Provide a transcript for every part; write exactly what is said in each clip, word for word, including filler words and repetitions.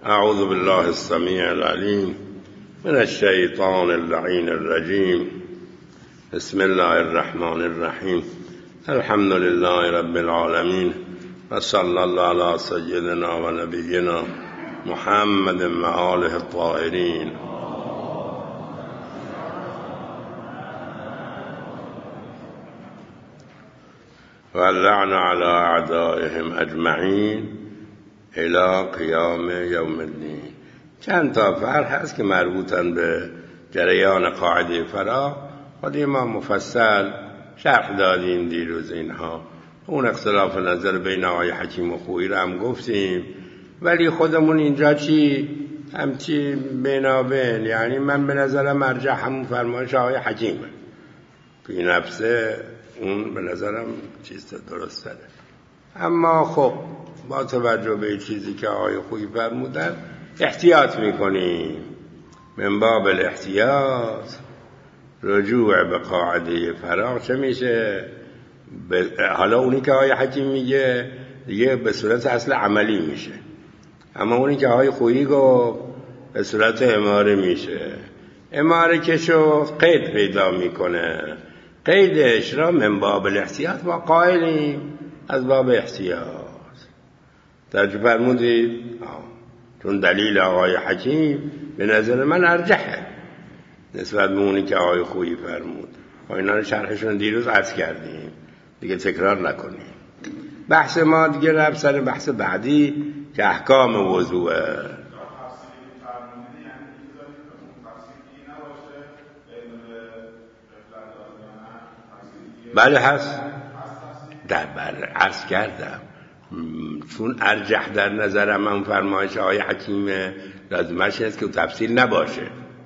اعوذ بالله السمیع العلیم من الشیطان اللعین الرجیم. بسم الله الرحمن الرحیم. الحمد لله رب العالمین و صلی الله علی سیدنا و نبینا محمد و آله الطاهرین. و اللعن علی اعدائهم اجمعین الى قیام یوم الدین. چند تا فرق هست که مربوطن به جریان قاعده فراغ، ولی ما مفصل شرح دادیم دیروز اینها. اون اختلاف نظر بین آقای حکیم و خویی رو هم گفتیم، ولی خودمون اینجا چی همچی بینابین، یعنی من به نظرم مرجع همون فرمایش آقای حکیمه فی نفسه، اون به نظرم چیز درست داره. اما خب با توجه به چیزی که آقای خویی فرمودن احتیاط میکنیم، من باب الاحتیاط رجوع به قاعده فراغ چه میشه؟ حالا اونی که آقای حکیم میگه دیگه به صورت اصل عملی میشه، اما اونی که آقای خویی گفت به صورت اماره میشه. اماره که شو قید پیدا میکنه، قیدش را من باب الاحتیاط ما قائلیم، از باب احتیاط. توجه فرمودید؟ چون دلیل آقای حکیم به نظر من ارجحه نسبت به اونی که آقای خویی فرمود. و اینا رو شرحشون دیروز عرض کردیم، دیگه تکرار نکنیم. بحث ما دیگه رفت سر بحث بعدی که احکام وضوعه. بله هست، در بله عرض کردم، چون ارجح در نظرم من فرمایش آقای حکیمه لازمش هست که تفصیل نباشه،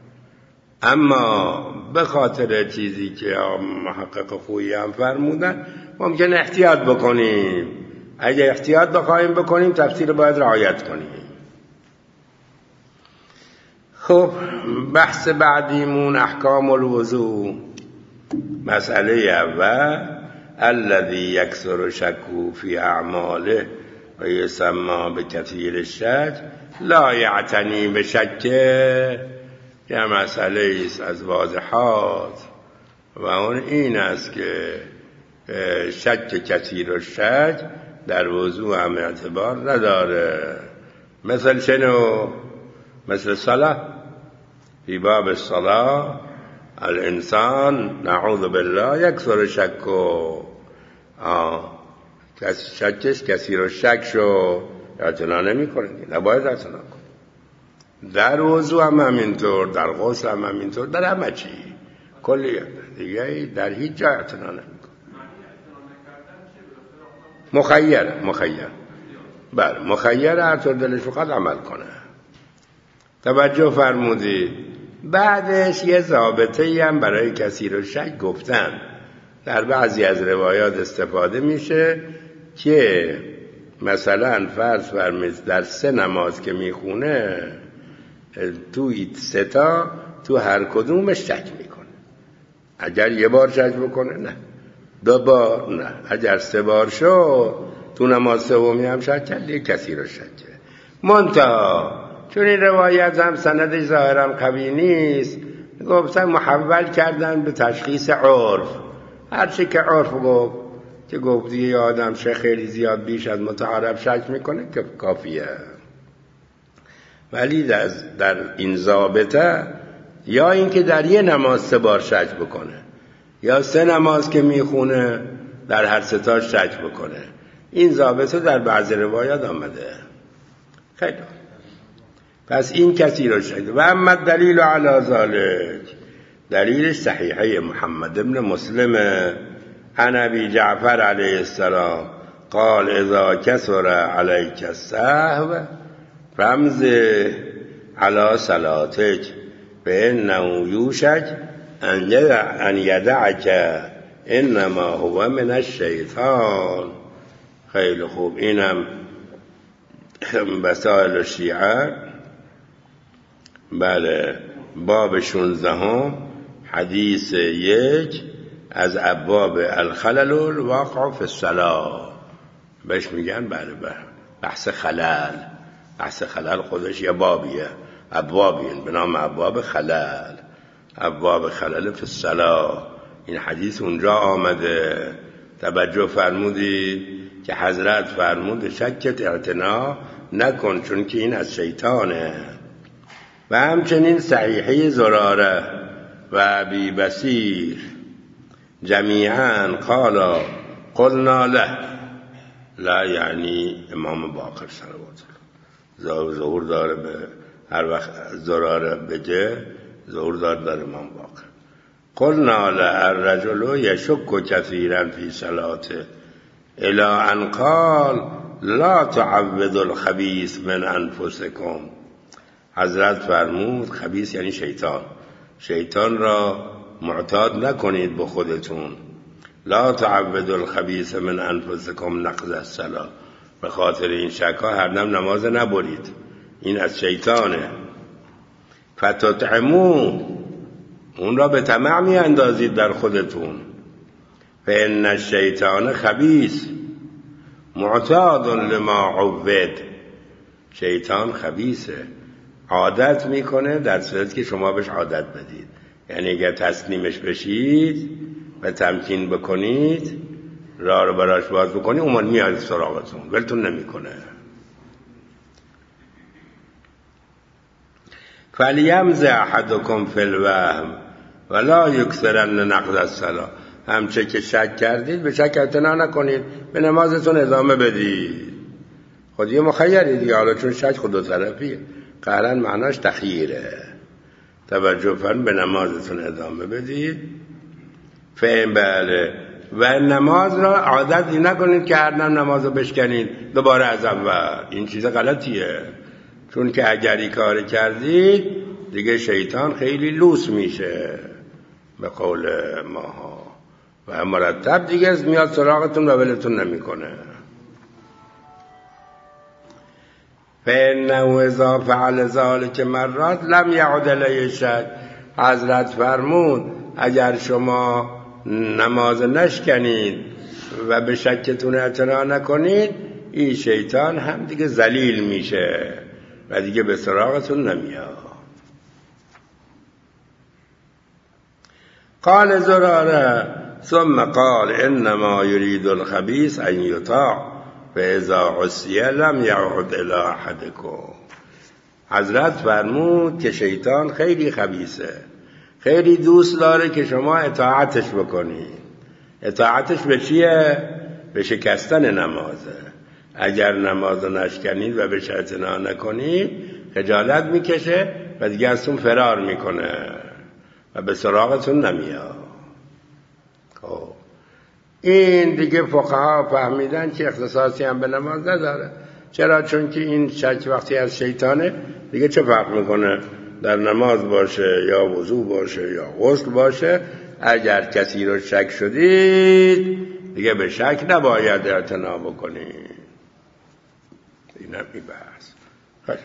اما به خاطر چیزی که محقق خویی هم فرمودن ممکن احتیاط بکنیم. اگه احتیاط بخوایم بکنیم تفصیل باید رعایت کنیم. خب بحث بعدیمون احکام الوضوء. مسئله اول الذي یکثر شکه فی اعماله و یسمى بکثیر الشک لا یعتنی بشکه، یه مسئله است از واضحات و اون این است که شک کثیر الشک در وضوء هم اعتبار نداره. مثل شنو؟ مثل صلاة. فی باب الصلاة الانسان نعوذ بالله یکثر شکو، شکش کثیر الشک شو، اعتنا نمی کنه، نباید اعتنا کنه. در وضوء هم همینطور، در غسل هم همینطور، در همه چی کلی دیگه در هیچ جا اعتنا نمی کنه. مخیر مخیر بله مخیر هر طور دلش بخواد عمل کنه. توجه فرمودید؟ بعدش یه ضابطه‌ای هم برای کثیر الشک گفتن، در بعضی از روایات استفاده میشه که مثلا فرض فرمایید در سه نماز که میخونه توی سه تا تو هر کدومش شک میکنه. اگر یه بار شک بکنه نه، دو بار نه، اگر سه بار شو تو نماز سومی هم شک کرد یه کثیر الشک. منتها چون این روایت هم سندش ظاهرا قوی نیست، گفتن محول کردن به تشخیص عرف. هرچی که عرف گفت که گفتی یه آدم شه خیلی زیاد بیش از متعارف شک میکنه که کافیه. ولی در, در این ضابطه یا اینکه در یه نماز سه بار شک بکنه، یا سه نماز که میخونه در هر سه تا شک بکنه، این ضابطه در بعضی روایات آمده. خیلی پس این کثیر الشک. و اما دلیل علی ذلک، دلیل صحیحه محمد ابن مسلم عن ابی جعفر علیه السلام قال اذا کثر علیک السهو فامض علی صلاتک فانه یوشک ان یدعک انما هو من الشیطان. خیلی خوب، اینم مسائل الشیعه. بله باب شانزدهم حدیث یک از ابواب الخلل الواقع فی الصلاة بهش میگن. بله بله بحث خلل بحث خلل خودش یه بابیه، ابوابین به نام ابواب خلل، ابواب خلل فی الصلاة. این حدیث اونجا آمده. توجه فرمودید که حضرت فرمود شکت اعتنا نکن چون که این از شیطانه. و همچنین صحیحه زراره و ابی بصیر جمیعا قالا قلنا له، لا یعنی امام باقر صلوات الله ظهور داره، به هر وقت زراره بگه ظهور داره در امام باقر. قلنا له الرجل یشک کثیرا فی صلاته الی ان قال لا تعودوا الخبیث من انفسکم. حضرت فرمود خبیث یعنی شیطان، شیطان را معتاد نکنید به خودتون. لا تعودوا الخبیث من انفسکم نقض الصلاة، به خاطر این شکا هر دم نماز نبرید، این از شیطانه. فتطعمو، اون را به طمع می اندازید در خودتون. فان الشیطان خبیث معتاد لما عود، شیطان خبیثه، عادت میکنه در صورتی که شما بهش عادت بدید. یعنی اگر تسلیمش بشید و تمکین بکنید، راه رو براش باز بکنید، اون میاد سراغتون، ولتون نمیکنه. فلیمز احدکم فی الوهم ولا یکثرن نقض الصلاة. همچه که شک کردید به شک اعتنا نکنید، به نمازتون ادامه بدید. خود یه مخیری دیگه، حالا چون شک خود دو طرفیه، قهرن معناش تخییره. توجه فرم، به نمازتون ادامه بدید. فهم بله. و نماز را عادتی نکنید که هر دم نماز رو بشکنید دوباره از اول، این چیز غلطیه. چون که اگر این کار کردید دیگه شیطان خیلی لوس میشه به قول ماها و مرتب دیگه میاد سراغتون و ولتون نمیکنه. فإنه اذا فعل ذلك مرات لم يعد علیه شک. حضرت فرمود اگر شما نماز نشکنید و به شکتون اعتنا نکنید، این شیطان هم دیگه ذلیل میشه و دیگه به سراغتون نمیاد. قال زراره ثم قال انما يريد الخبيث ان يطاع فاذا عصي لم يعد الى احدكم. حضرت فرمود که شیطان خیلی خبیثه، خیلی دوست داره که شما اطاعتش بکنید. اطاعتش به چیه؟ به شکستن نمازه. اگر نماز رو نشکنید و به اعتنا نکنید، خجالت میکشه و دیگه ازتون فرار میکنه و به سراغتون نمیاد. خب این دیگه فقها فهمیدن که اختصاصی هم به نماز نداره. چرا؟ چون که این شک وقتی از شیطانه دیگه چه فرق میکنه در نماز باشه یا وضو باشه یا غسل باشه. اگر کسی رو شک شدید دیگه به شک نباید اعتنا بکنید. این هم این بحث. خیلی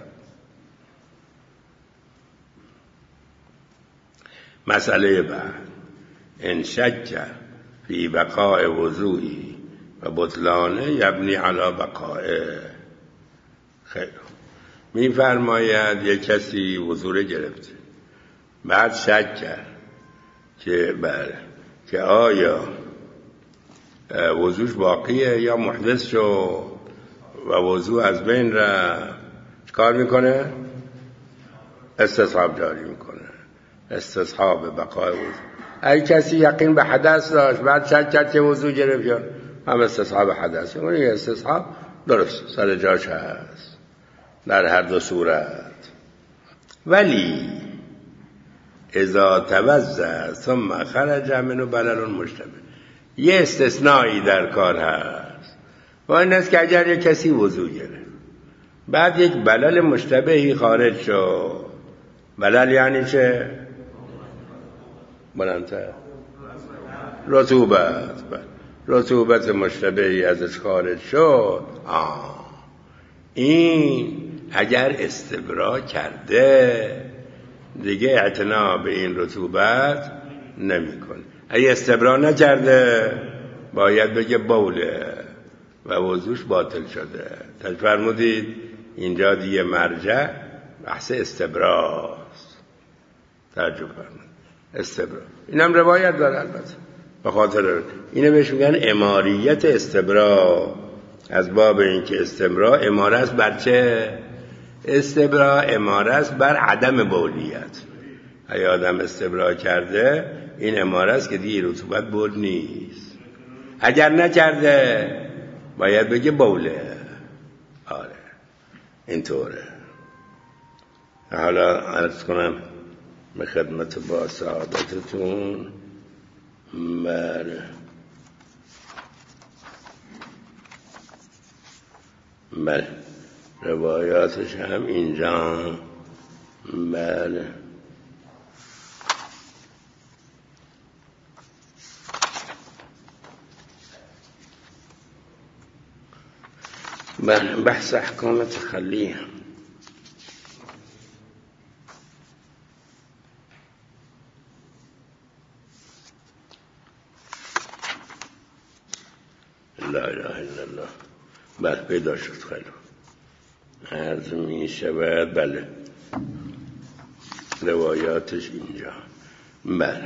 مسئله بعد، ان شک فی بقاء وضوئی و بطلانه یبنی علی بقائه. خیلی می فرماید یک کسی وضو گرفته، بعد شک کرد که بله که آیا وضوش باقیه یا محدث شد و وضو از بین رفت، کار میکنه؟ استصحاب جاری میکنه، استصحاب بقای وضو. اگه کسی یقین به حدث داشت بعد شک کرد که وضو گرفت، یا هم استصحاب حدث، اون یه استصحاب درست سر جاش هست در هر دو صورت. ولی اذا توضأ ثم خرج منه بلل مشتبه، یه استثنایی در کار هست و این است که اگر یک کسی وضو گرفت بعد یک بلل مشتبهی خارج شد. بلل یعنی چه؟ بلندتر رطوبت. رطوبت مشتبهی ازش خارج شد، آه این اگر استبرا کرده دیگه اعتنا به این رطوبت نمی کنه. اگه استبرا نکرده باید بگه بوله و وضوش باطل شده. فرمودید اینجا دیگه مرجع بحث استبراست. توجه فرمایید، استبرا اینم روایت داره البته، به خاطر اینه بهش میگن اماریت استبرا، از باب اینکه استبرا اماره است بر چه؟ استبرا اماره است بر عدم بولیت. اگه آدم استبرا کرده این اماره است که دیگه رطوبت بول نیست. اگر نکرده باید بگه بوله. آره اینطوره. حالا عرض کنم به خدمت با سعادتتون. بله بله روایاتش هم اینجا. بله بله بحث احکام تخلیه. لا اله الا الله. بله پیدا شد. خیلی عرض می شود. بله روایاتش اینجا. بله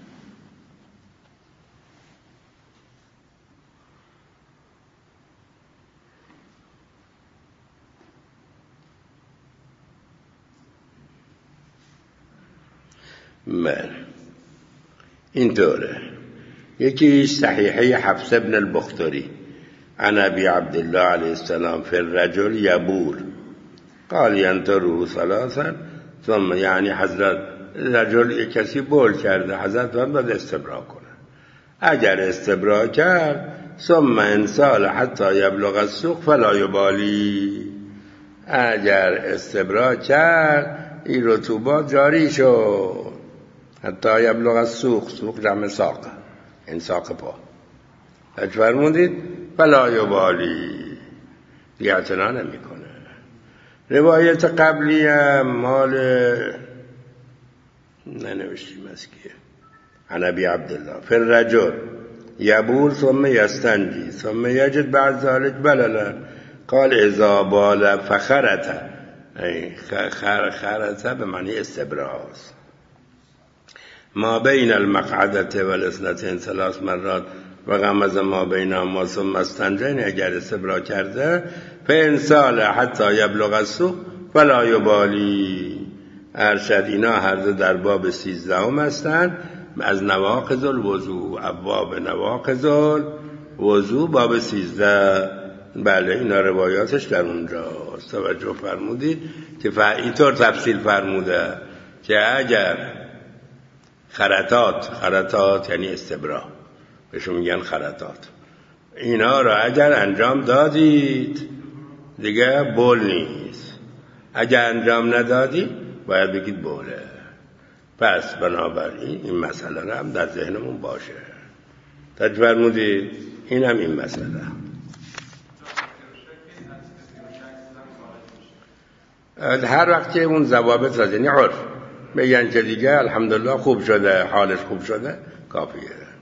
بله اینطوره. یکی صحیحه حفص بن البختری عن ابي عبد الله عليه السلام في الرجل يبول قال ينتره ثلاثا ثم یعنی حضرت رجل یک کسی بول کرده، حضرت باید استبرا کنه. اگر استبرا کرد ثم انسال حتی یبلغ السوق فلا یبالی، اگر استبرا کرد این رطوبات جاری شد حتی یبلغ السوق، سوق جمع ساق، این ساق پا، اجا فرمودید فلا یبالی، دیگه اعتنا نمی کنه. روایت قبلی هم مال ننوشتیم از کیه؟ عن ابی عبدالله فی الرجل یبول ثم یستنجی ثم یجد بعد ذلك بللا قال اذا بال فخرت، خر خرت به معنی استبراز، ما بین المقعدة والاثنتين ثلاث مرات و غمز ما بین ما ثم استنجین، اگر استبرا کرده فانسال حتی یبلغ السوق فلا یبالی. ارشد اینا هر دو در باب سیزدهم هستند از نواقض الوضوء، ابواب نواقض الوضوء باب سیزده. بله اینا روایاتش در اونجاست. توجه فرمودید که اینطور تفصیل فرموده که اگر خرطات، خرطات یعنی استبرا، بهشون میگن خرطات، اینا را اگر انجام دادید دیگه بول نیست، اگر انجام ندادید باید بگید بوله. پس بنابراین این مسئله را هم در ذهنمون باشه. تجربه فرمودید این هم این مسئله. هر وقت که اون ضوابط را یعنی عرف بگن که دیگه الحمدلله خوب شده، حالش خوب شده، کافیه.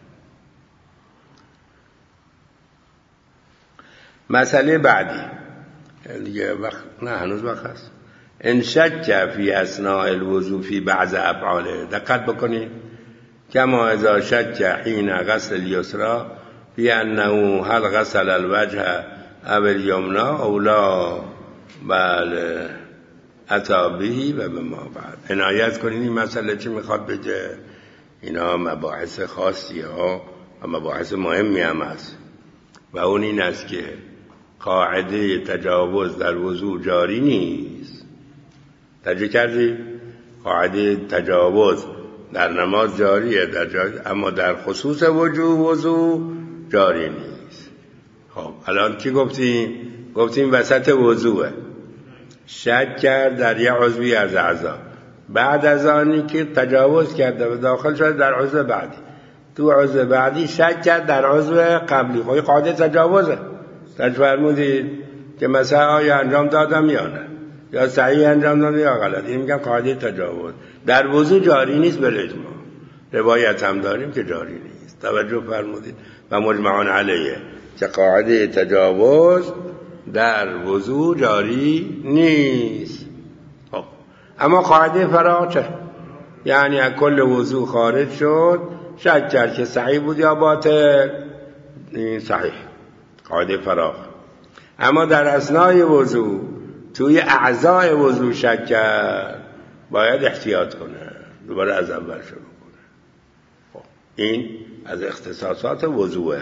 مسئله بعدی دیگه وقت نه هنوز وقت هست. ان شک فی اثناء الوضوء فی بعض افعاله، دقت بکنید کما اذا شک حین غسل الیسرا فی انه هل غسل الوجه او الیمنا او لا. بله اتابهی و به ما بعد عنایت کنید این مسئله چی میخواد بگه. اینا مباحث خاصی ها و مباحث مهمی هم هست و اون این است که قاعده تجاوز در وضوء جاری نیست. تجربه کردی؟ قاعده تجاوز در نماز جاریه در جاری، اما در خصوص وجوب وضوء جاری نیست. خب الان چی گفتیم؟ گفتیم وسط وضوءه شک کرد در یه عضوی از اعضا، بعد از آنی که تجاوز کرده و داخل شده در عضو بعدی، تو عضو بعدی شک کرد در عضو قبلی، خب قاعده تجاوزه. تجربه فرمودید که مثلا آیا انجام دادم یا نه، یا صحیح انجام دادم یا غلط. این میگم قاعده تجاوز در وضو جاری نیست به اجماع. روایت هم داریم که جاری نیست. توجه فرمودید و مجمعان علیه که قاعده تجاوز در وضو جاری نیست. خب اما قاعده فراغ چه؟ یعنی از کل وضو خارج شد، شک کرد که صحیح بود یا باطل، این صحیح، قاعده فراغ. اما در اثنای وضو توی اعضای وضو شک کرد، باید احتیاط کنه، دوباره از اول شروع کنه. خب این از اختصاصات وضوئه.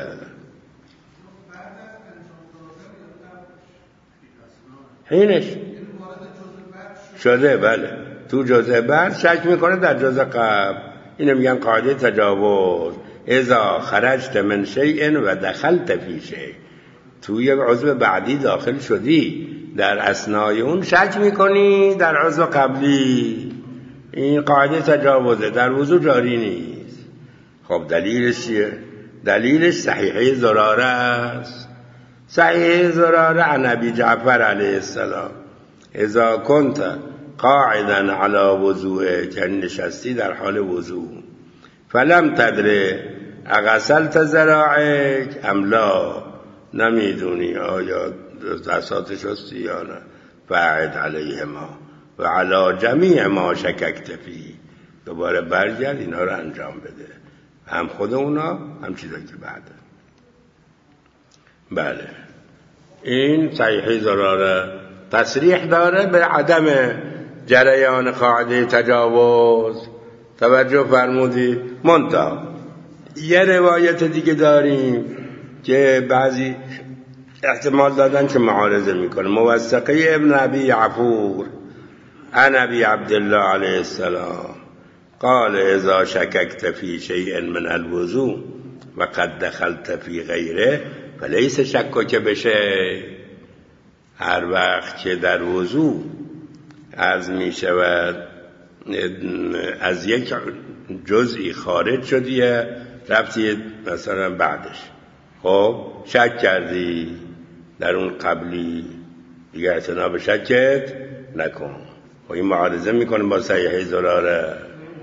اینش شده، بله، تو جزء بعد شک میکنه در جزء قبل. اینو میگن قاعده تجاوز. اذا خرجت من شیء و دخلت فی شیء، توی یک عضو بعدی داخل شدی، در اثنای اون شک میکنی در عضو قبلی، این قاعده تجاوزه، در وضو جاری نیست. خب دلیلش چیه؟ دلیلش صحیحه زراره است. صحیحه زراره عن ابی جعفر علیه السلام اذا کنت قاعدا علی وضوء، که نشستی در حال وضو، فلم تدره اغسلت ذراعک ام لا، نمیدونی آیا دستات شستی یا نه، فاعد علیهما و علی جمیع ما شککت فی، دوباره برگرد اینا رو انجام بده، هم خود اونا هم چیزایی که بعده. بله این صحیحه زراره تصریح داره به عدم جریان قاعده تجاوز. توجه فرمودید. منتها یه روایت دیگه داریم که بعضی احتمال دادن که معارضه میکنه، موثقه ابن ابی عفور عن ابی عبدالله علیه السلام قال اذا شککت فی شیء من الوضوء و قد دخلت فی غیره فلیس شکک بشیء. هر وقت که در وضوء از می شود از یک جزئی خارج شدی رفتی مثلا بعدش، خب شک کردی در اون قبلی، دیگه اعتنا به شکت نکن. خب این معارضه میکنه با صحیحه زراره.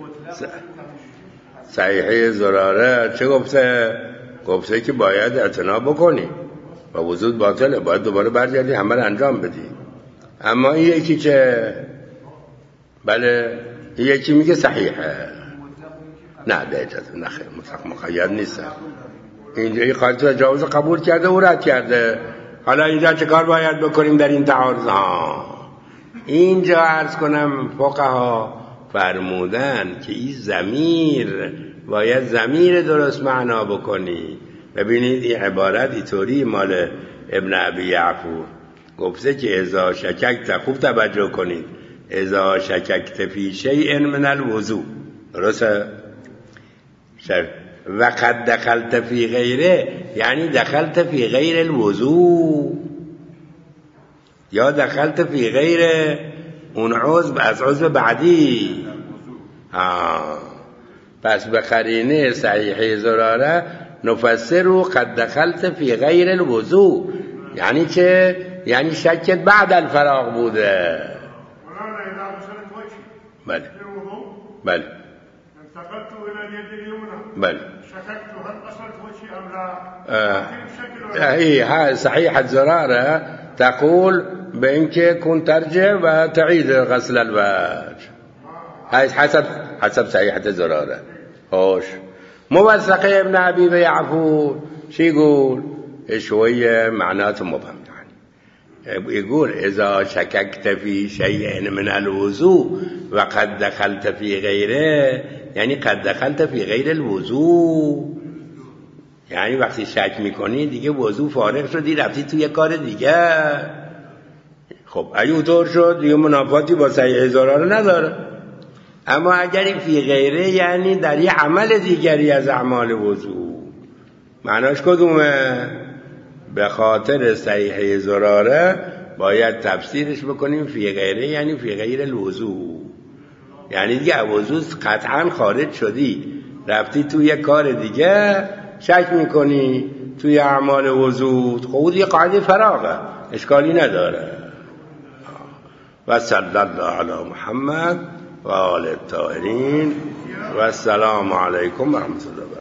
صحیحه زراره چه گفته؟ گفته که باید اعتنا بکنی و وضوء باطله، باید دوباره برگردی همه رو انجام بدی. اما این یکی چه؟ بله این یکی میگه صحیحه، نه به اجازه نخیر، مطلق مقید نیست. اینجا این قاعده تجاوز قبول کرده و رد کرده. حالا اینجا چه کار باید بکنیم در این تعارض ها؟ اینجا عرض کنم فقها فرمودن که این ضمیر باید ضمیر درست معنا بکنی. ببینید این عبارت اینطوری مال ابن ابی عفور گفته که اذا شککت، خوب توجه کنید، اذا شککت فی شیء من الوضوء، درسته؟ و قد دخلت فی غیره یعنی دخلت فی غیر الوضوء، یا دخلت فی غیر اون عضو از عضو بعدی. آه. پس به قرینه صحیحه زراره نفسر رو قد دخلت فی غیر الوضوء، یعنی چه؟ یعنی شکت بعد الفراغ بوده. بله بله بله هي صحيحة زرارة تقول بإنك كنت ترجع وتعيد غسل الوجه، هاي حسب حسب صحيحة زرارة. هوش موثقة ابن أبي بيعفور شو يقول؟ شوية معناته مبهم، يعني يقول إذا شككت في شيء من الوضوء وقد دخلت في غيره، یعنی قد دخلت فی غیر الوضوء، یعنی وقتی شک میکنی دیگه وضو فارغ شدی رفتی توی کار دیگه. خب اگه اونطور شد دیگه منافاتی با صحیحه زراره نداره. اما اگر فی غیره یعنی در یه عمل دیگری از اعمال وضو، معناش کدومه؟ به خاطر صحیحه زراره باید تفسیرش بکنیم فی غیره یعنی فی غیر الوضوء، یعنی دیگه وضو قطعا خارج شدی رفتی توی یک کار دیگه شک میکنی توی اعمال وضو، خود یه قاعده فراغه، اشکالی نداره. و صلی الله علی محمد و آل الطاهرین و السلام علیکم و رحمت الله.